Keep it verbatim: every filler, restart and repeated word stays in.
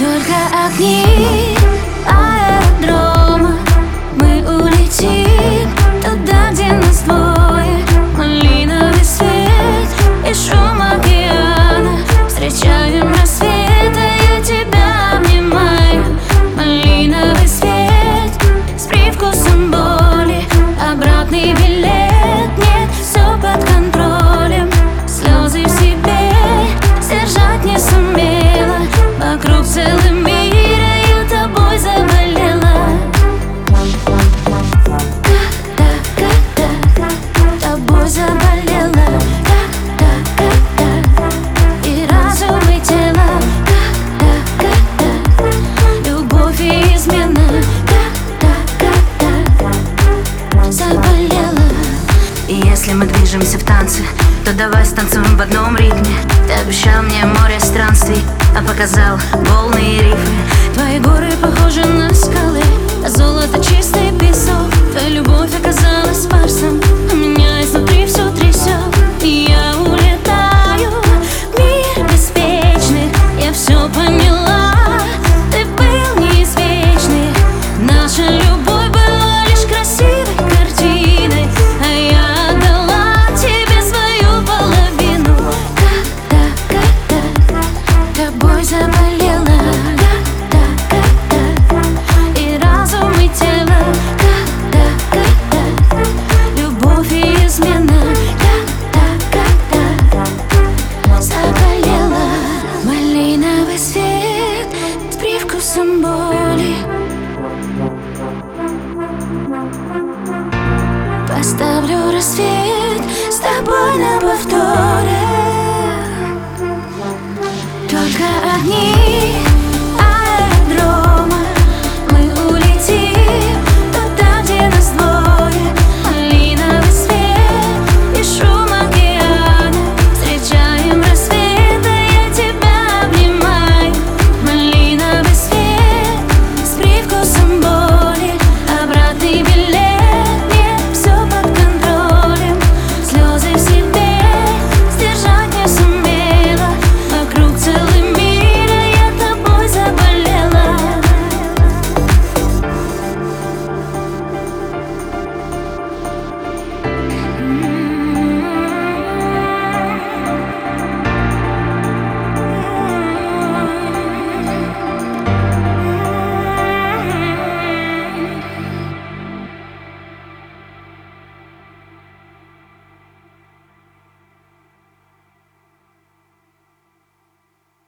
Только огни аэродрома. Мы улетим туда, где нас двое. Малиновый свет и шум океана. Встречаем рассвет, а я тебя обнимаю. Малиновый свет с привкусом боли. Обратный билет нет, все под контролем. Слезы в себе сдержать не сумела. Вокруг целый мир, а я тобой заболела. Да-да-да-да, тобой заболела. Да-да-да-да, и разум, и тело. Да-да-да-да, любовь и измена. Да-да-да-да, заболела. И если мы движемся в танце, то давай станцуем в одном ритме. Ты обещал мне море странствий, а показал волны и рифы. Твои горы похожи на скалы, а золото чистый песок. Твоя любовь оказалась фарсом, а меня изнутри все трясет. И я улетаю в мир беспечный. Я все поняла, ты был не из вечных. Наша любовь была лишь красивой картиной, а я отдала тебе свою половину. Да-да-да-да, тобой заболела. Боли. Поставлю рассвет с тобой на повторе. Только огни